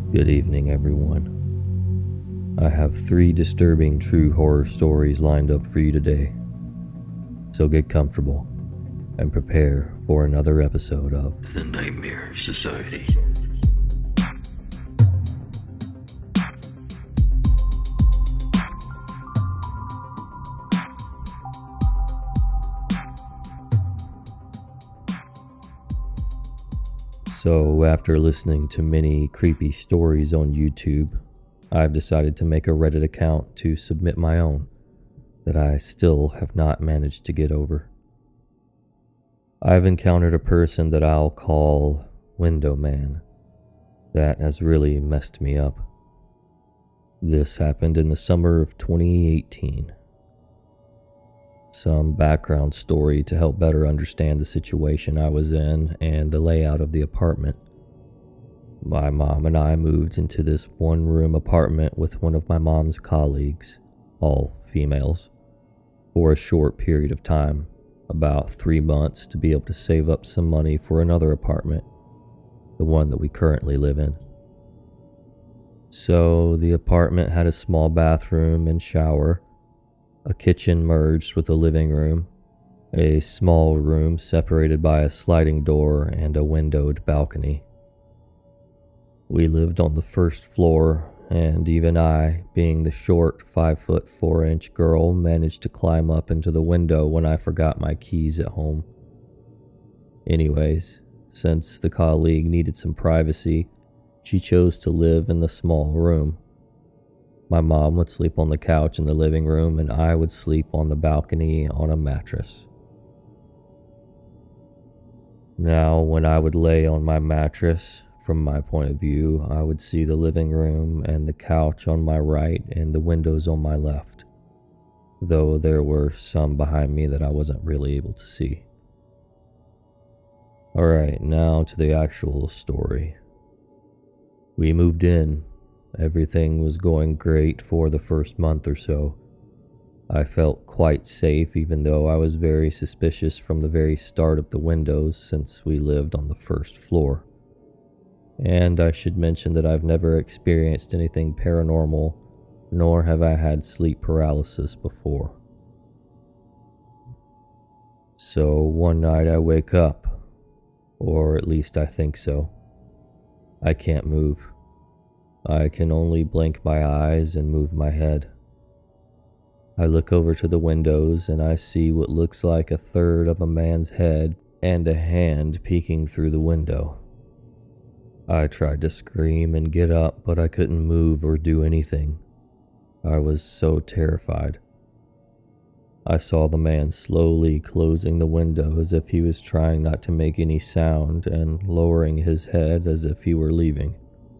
Good evening, everyone. I have 3 disturbing true horror stories lined up for you today. So get comfortable and prepare for another episode of The Nightmare Society. So, after listening to many creepy stories on YouTube, I've decided to make a Reddit account to submit my own that I still have not managed to get over. I've encountered a person that I'll call Window Man that has really messed me up. This happened in the summer of 2018. Some background story to help better understand the situation I was in and the layout of the apartment. My mom and I moved into this one-room apartment with one of my mom's colleagues, all females, for a short period of time, about 3 months, to be able to save up some money for another apartment, the one that we currently live in. So the apartment had a small bathroom and shower, a kitchen merged with a living room, a small room separated by a sliding door, and a windowed balcony. We lived on the first floor, and even I, being the short 5'4" girl, managed to climb up into the window when I forgot my keys at home. Anyways, since the colleague needed some privacy, she chose to live in the small room. My mom would sleep on the couch in the living room, and I would sleep on the balcony on a mattress. Now, when I would lay on my mattress, from my point of view, I would see the living room and the couch on my right and the windows on my left, though there were some behind me that I wasn't really able to see. Alright, now to the actual story. We moved in. Everything was going great for the first month or so. I felt quite safe, even though I was very suspicious from the very start of the windows, since we lived on the first floor. And I should mention that I've never experienced anything paranormal, nor have I had sleep paralysis before. So one night I wake up, or at least I think so. I can't move. I can only blink my eyes and move my head. I look over to the windows and I see what looks like a third of a man's head and a hand peeking through the window. I tried to scream and get up, but I couldn't move or do anything. I was so terrified. I saw the man slowly closing the window as if he was trying not to make any sound and lowering his head as if he were leaving.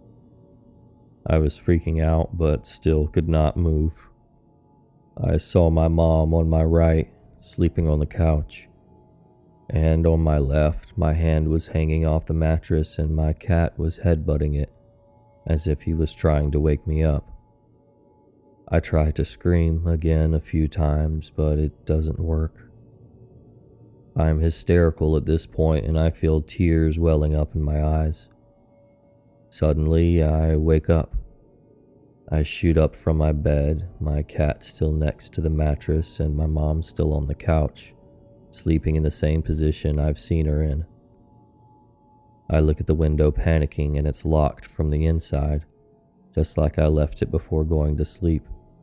I was freaking out, but still could not move. I saw my mom on my right, sleeping on the couch, and on my left, my hand was hanging off the mattress and my cat was headbutting it, as if he was trying to wake me up. I tried to scream again a few times, but it doesn't work. I'm hysterical at this point, and I feel tears welling up in my eyes. Suddenly, I wake up. I shoot up from my bed, my cat still next to the mattress and my mom still on the couch, sleeping in the same position I've seen her in. I look at the window panicking, and it's locked from the inside, just like I left it before going to sleep.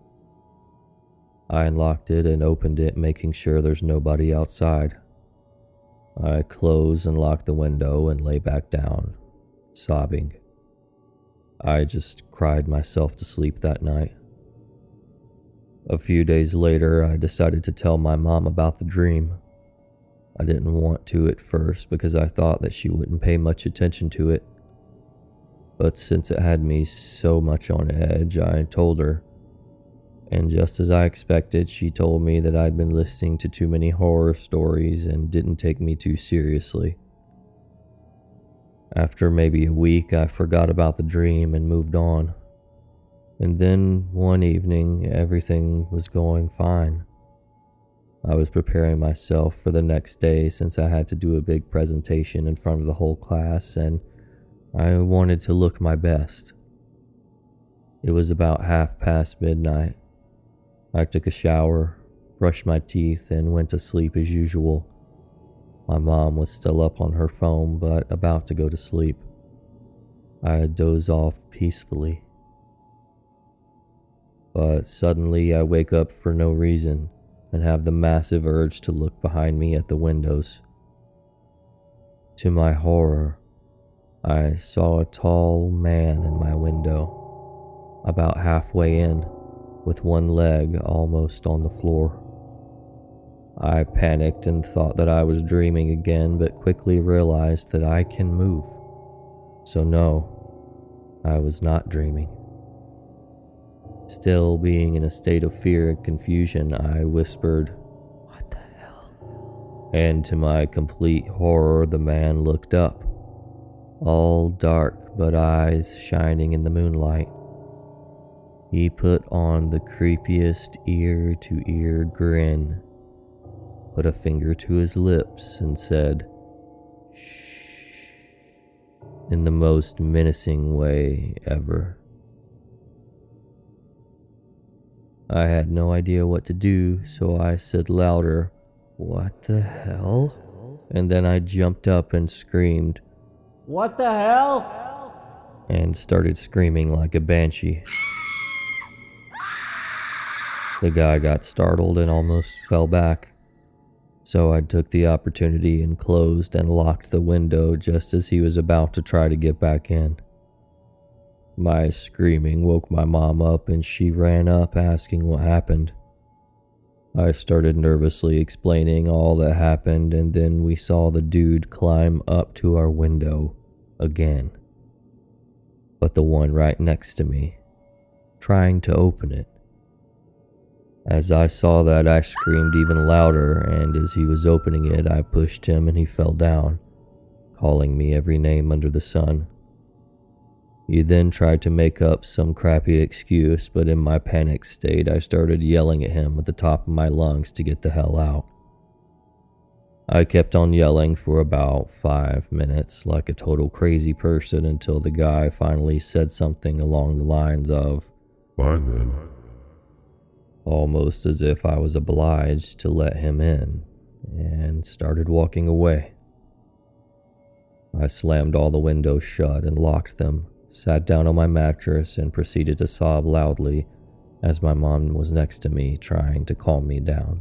I unlocked it and opened it, making sure there's nobody outside. I close and lock the window and lay back down, sobbing. I just cried myself to sleep that night. A few days later, I decided to tell my mom about the dream. I didn't want to at first because I thought that she wouldn't pay much attention to it. But since it had me so much on edge, I told her. And just as I expected, she told me that I'd been listening to too many horror stories and didn't take me too seriously. After maybe a week, I forgot about the dream and moved on. And then one evening, everything was going fine. I was preparing myself for the next day since I had to do a big presentation in front of the whole class, and I wanted to look my best. It was about midnight. I took a shower, brushed my teeth, and went to sleep as usual. My mom was still up on her phone, but about to go to sleep. I dozed off peacefully. But suddenly I wake up for no reason and have the massive urge to look behind me at the windows. To my horror, I saw a tall man in my window, about halfway in, with one leg almost on the floor. I panicked and thought that I was dreaming again, but quickly realized that I can move. So no, I was not dreaming. Still being in a state of fear and confusion, I whispered, "What the hell?" And to my complete horror, the man looked up, all dark but eyes shining in the moonlight. He put on the creepiest ear-to-ear grin, put a finger to his lips, and said, "Shh," in the most menacing way ever. I had no idea what to do, so I said louder, "What the hell?" And then I jumped up and screamed, "What the hell?" and started screaming like a banshee. The guy got startled and almost fell back, so I took the opportunity and closed and locked the window just as he was about to try to get back in. My screaming woke my mom up and she ran up asking what happened. I started nervously explaining all that happened, and then we saw the dude climb up to our window again, but the one right next to me, trying to open it. As I saw that, I screamed even louder, and as he was opening it, I pushed him and he fell down, calling me every name under the sun. He then tried to make up some crappy excuse, but in my panic state, I started yelling at him at the top of my lungs to get the hell out. I kept on yelling for about 5 minutes like a total crazy person until the guy finally said something along the lines of, "Fine then," almost as if I was obliged to let him in, and started walking away. I slammed all the windows shut and locked them, sat down on my mattress, and proceeded to sob loudly as my mom was next to me trying to calm me down.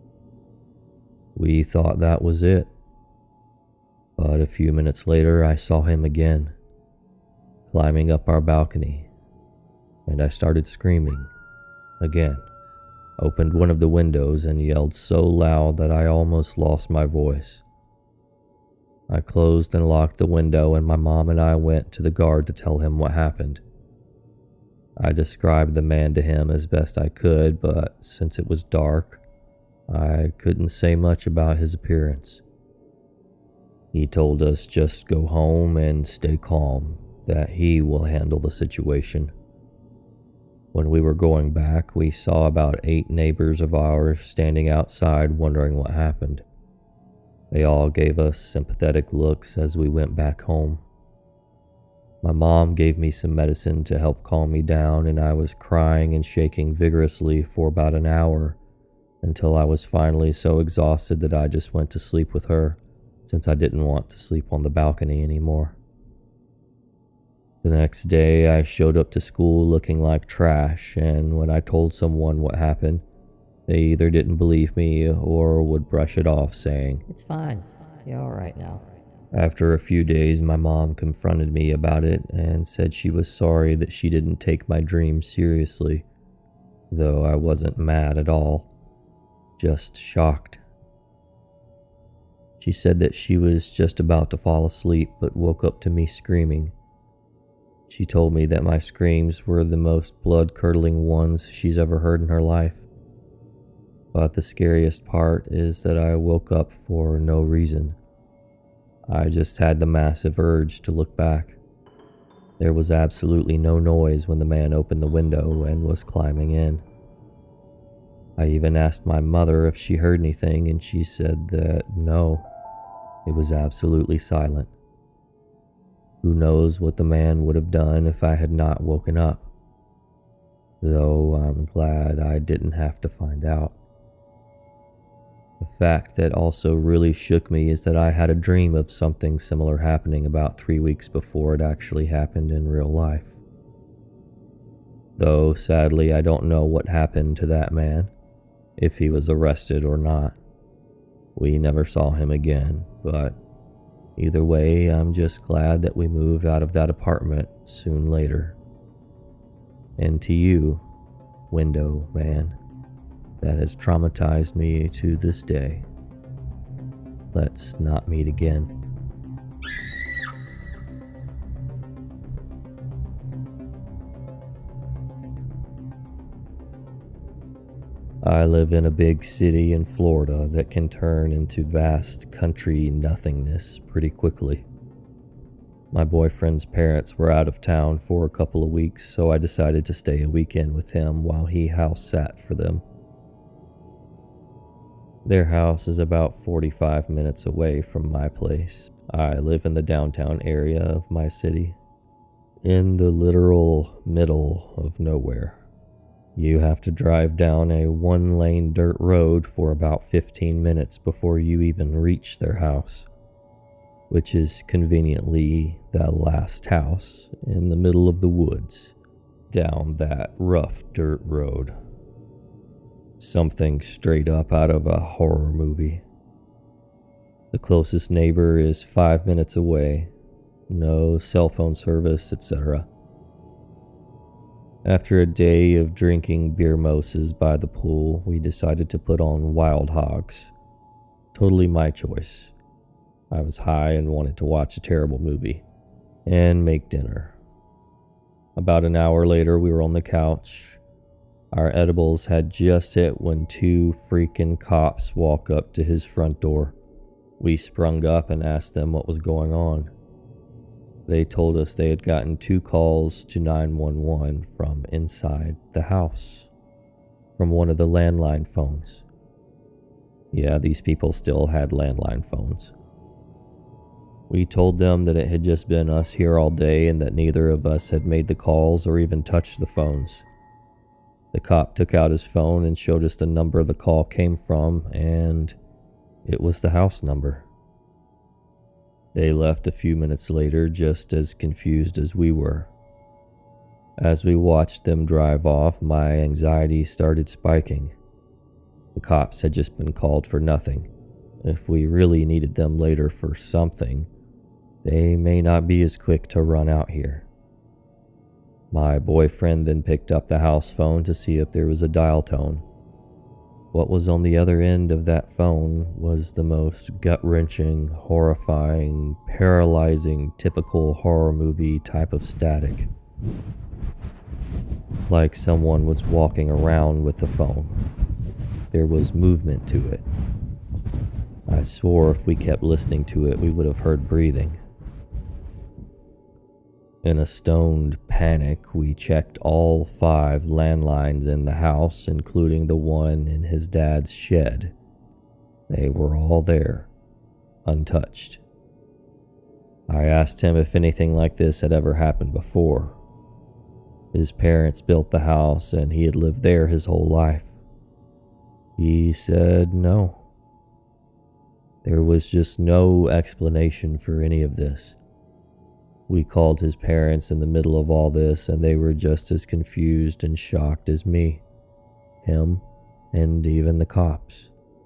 We thought that was it, but a few minutes later I saw him again, climbing up our balcony, and I started screaming again, opened one of the windows and yelled so loud that I almost lost my voice. I closed and locked the window, and my mom and I went to the guard to tell him what happened. I described the man to him as best I could, but since it was dark, I couldn't say much about his appearance. He told us just go home and stay calm, that he will handle the situation. When we were going back, we saw about 8 neighbors of ours standing outside wondering what happened. They all gave us sympathetic looks as we went back home. My mom gave me some medicine to help calm me down, and I was crying and shaking vigorously for about an hour until I was finally so exhausted that I just went to sleep with her, since I didn't want to sleep on the balcony anymore. The next day, I showed up to school looking like trash, and when I told someone what happened, they either didn't believe me or would brush it off, saying, It's fine. You're all right now. After a few days, my mom confronted me about it and said she was sorry that she didn't take my dreams seriously, though I wasn't mad at all, just shocked. She said that she was just about to fall asleep but woke up to me screaming. She told me that my screams were the most blood-curdling ones she's ever heard in her life. But the scariest part is that I woke up for no reason. I just had the massive urge to look back. There was absolutely no noise when the man opened the window and was climbing in. I even asked my mother if she heard anything, and she said that no, it was absolutely silent. Who knows what the man would have done if I had not woken up? though I'm glad I didn't have to find out. The fact that also really shook me is that I had a dream of something similar happening about 3 weeks before it actually happened in real life. Though sadly I don't know what happened to that man, if he was arrested or not. We never saw him again, but either way, I'm just glad that we moved out of that apartment soon later. And to you, window man, that has traumatized me to this day, let's not meet again. I live in a big city in Florida that can turn into vast country nothingness pretty quickly. My boyfriend's parents were out of town for a couple of weeks, so I decided to stay a weekend with him while he house sat for them. Their house is about 45 minutes away from my place. I live in the downtown area of my city, in the literal middle of nowhere. You have to drive down a one-lane dirt road for about 15 minutes before you even reach their house, which is conveniently the last house in the middle of the woods, down that rough dirt road. Something straight up out of a horror movie. The closest neighbor is 5 minutes away, no cell phone service, etc. After a day of drinking beer moses by the pool, we decided to put on Wild Hogs. Totally my choice. I was high and wanted to watch a terrible movie and make dinner. About an hour later, we were on the couch. Our edibles had just hit when 2 freaking cops walk up to his front door. We sprung up and asked them what was going on. They told us they had gotten 2 calls to 911 from inside the house, from one of the landline phones. Yeah, these people still had landline phones. We told them that it had just been us here all day and that neither of us had made the calls or even touched the phones. The cop took out his phone and showed us the number the call came from, and it was the house number. They left a few minutes later, just as confused as we were. As we watched them drive off, my anxiety started spiking. The cops had just been called for nothing. If we really needed them later for something, they may not be as quick to run out here. My boyfriend then picked up the house phone to see if there was a dial tone. What was on the other end of that phone was the most gut-wrenching, horrifying, paralyzing, typical horror movie type of static. Like someone was walking around with the phone. There was movement to it. I swore if we kept listening to it, we would have heard breathing. In a stoned panic, we checked all 5 landlines in the house, including the one in his dad's shed. They were all there, untouched. I asked him if anything like this had ever happened before. His parents built the house and he had lived there his whole life. He said no. There was just no explanation for any of this. We called his parents in the middle of all this, and they were just as confused and shocked as me, him, and even the cops.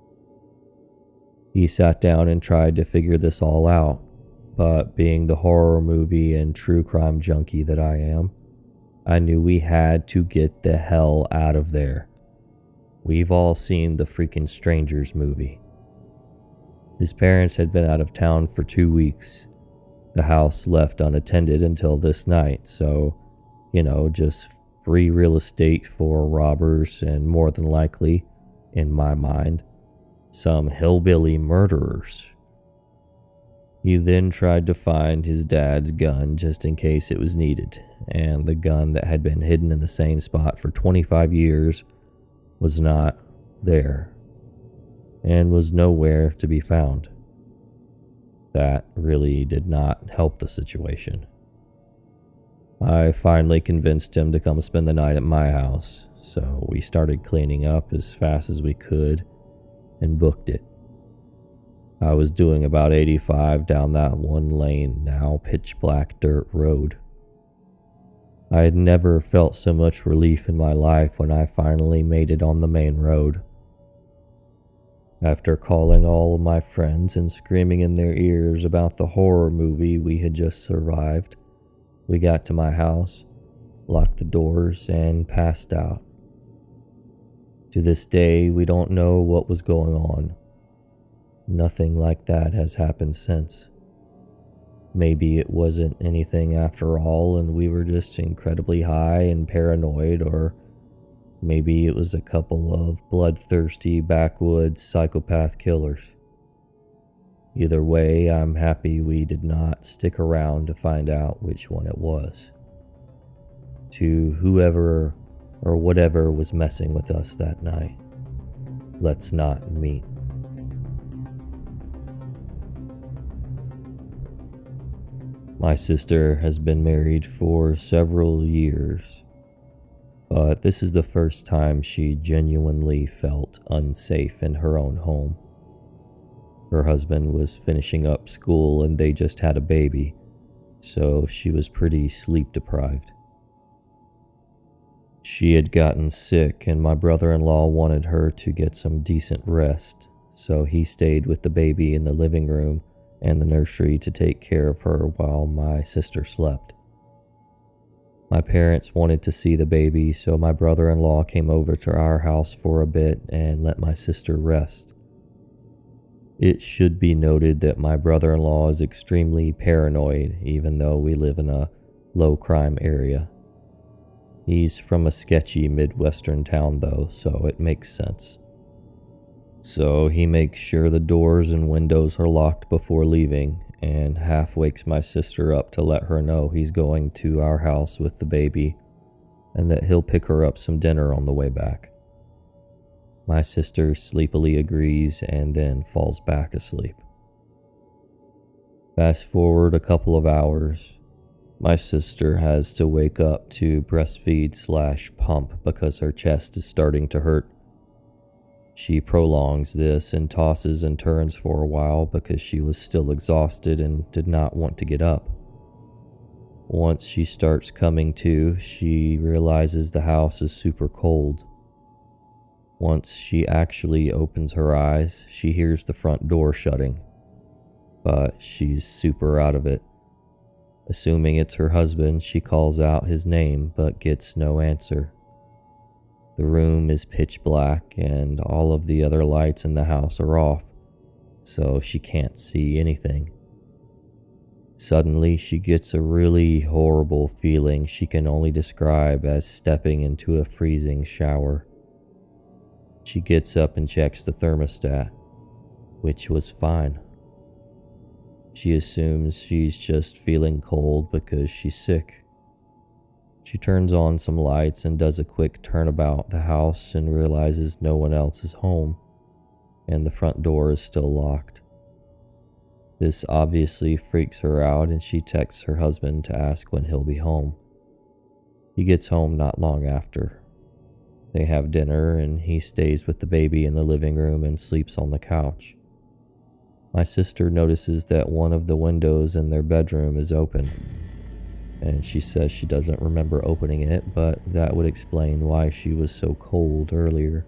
He sat down and tried to figure this all out, but being the horror movie and true crime junkie that I am, I knew we had to get the hell out of there. We've all seen the freaking Strangers movie. His parents had been out of town for 2 weeks. The house left unattended until this night, so, just free real estate for robbers and more than likely, in my mind, some hillbilly murderers. He then tried to find his dad's gun just in case it was needed, and the gun that had been hidden in the same spot for 25 years was not there, and was nowhere to be found. That really did not help the situation. I finally convinced him to come spend the night at my house, so we started cleaning up as fast as we could and booked it. I was doing about 85 down that one lane, now pitch black dirt road. I had never felt so much relief in my life when I finally made it on the main road. After calling all of my friends and screaming in their ears about the horror movie we had just survived, we got to my house, locked the doors, and passed out. To this day, we don't know what was going on. Nothing like that has happened since. Maybe it wasn't anything after all, and we were just incredibly high and paranoid, or maybe it was a couple of bloodthirsty backwoods psychopath killers. Either way, I'm happy we did not stick around to find out which one it was. To whoever or whatever was messing with us that night, let's not meet. My sister has been married for several years, but this is the first time she genuinely felt unsafe in her own home. Her husband was finishing up school and they just had a baby, so she was pretty sleep deprived. She had gotten sick and my brother-in-law wanted her to get some decent rest, so he stayed with the baby in the living room and the nursery to take care of her while my sister slept. My parents wanted to see the baby, so my brother-in-law came over to our house for a bit and let my sister rest. It should be noted that my brother-in-law is extremely paranoid, even though we live in a low-crime area. He's from a sketchy Midwestern town though, so it makes sense. So he makes sure the doors and windows are locked before leaving, and half wakes my sister up to let her know he's going to our house with the baby, and that he'll pick her up some dinner on the way back. My sister sleepily agrees and then falls back asleep. Fast forward a couple of hours, my sister has to wake up to breastfeed/pump because her chest is starting to hurt. She prolongs this and tosses and turns for a while because she was still exhausted and did not want to get up. Once she starts coming to, she realizes the house is super cold. Once she actually opens her eyes, she hears the front door shutting, but she's super out of it. Assuming it's her husband, she calls out his name but gets no answer. The room is pitch black and all of the other lights in the house are off, so she can't see anything. Suddenly, she gets a really horrible feeling she can only describe as stepping into a freezing shower. She gets up and checks the thermostat, which was fine. She assumes she's just feeling cold because she's sick. She turns on some lights and does a quick turnabout the house and realizes no one else is home, and the front door is still locked. This obviously freaks her out and she texts her husband to ask when he'll be home. He gets home not long after. They have dinner and he stays with the baby in the living room and sleeps on the couch. My sister notices that one of the windows in their bedroom is open, and she says she doesn't remember opening it, but that would explain why she was so cold earlier.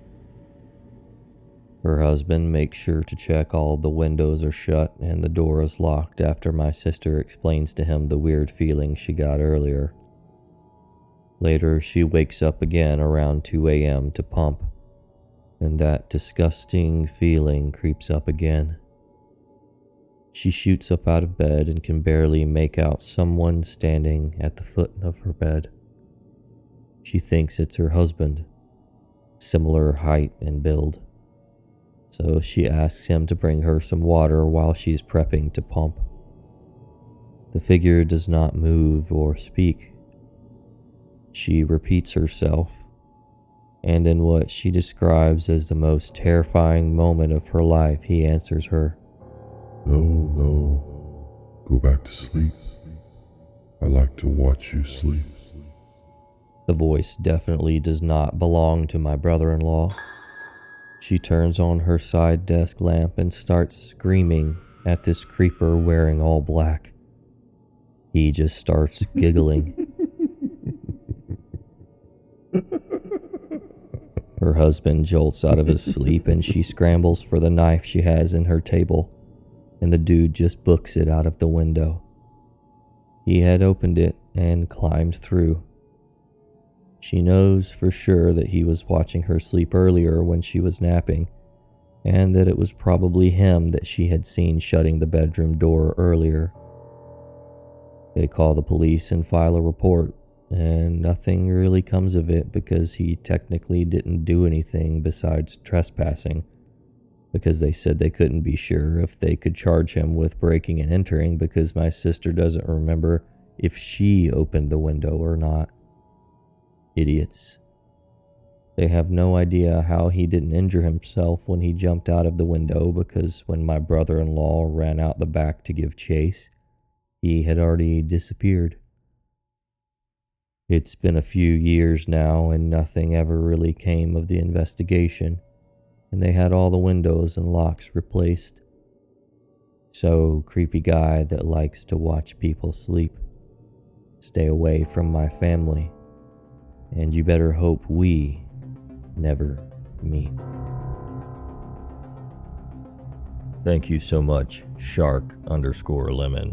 Her husband makes sure to check all the windows are shut and the door is locked after my sister explains to him the weird feeling she got earlier. Later, she wakes up again around 2 a.m. to pump, and that disgusting feeling creeps up again. She shoots up out of bed and can barely make out someone standing at the foot of her bed. She thinks it's her husband, similar height and build. So she asks him to bring her some water while she's prepping to pump. The figure does not move or speak. She repeats herself, and in what she describes as the most terrifying moment of her life, he answers her. No, go back to sleep. I like to watch you sleep. The voice definitely does not belong to my brother-in-law. She turns on her side desk lamp and starts screaming at this creeper wearing all black. He just starts giggling. Her husband jolts out of his sleep and she scrambles for the knife she has in her table, and the dude just books it out of the window. He had opened it and climbed through. She knows for sure that he was watching her sleep earlier when she was napping, and that it was probably him that she had seen shutting the bedroom door earlier. They call the police and file a report, and nothing really comes of it because he technically didn't do anything besides trespassing, because they said they couldn't be sure if they could charge him with breaking and entering because my sister doesn't remember if she opened the window or not. Idiots. They have no idea how he didn't injure himself when he jumped out of the window, because when my brother-in-law ran out the back to give chase, he had already disappeared. It's been a few years now and nothing ever really came of the investigation, and they had all the windows and locks replaced. So, creepy guy that likes to watch people sleep, stay away from my family, and you better hope we never meet. Thank you so much, Shark_Lemon,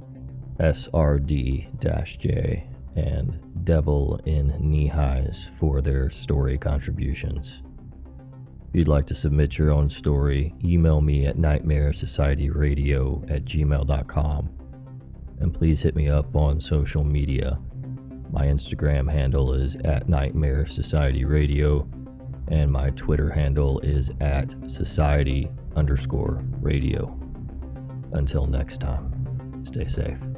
SRD-J, and Devil in Knee Highs for their story contributions. If you'd like to submit your own story, email me at nightmaresocietyradio@gmail.com, and please hit me up on social media. My Instagram handle is @NightmareSocietyRadio, and my Twitter handle is @Society_Radio. Until next time, stay safe.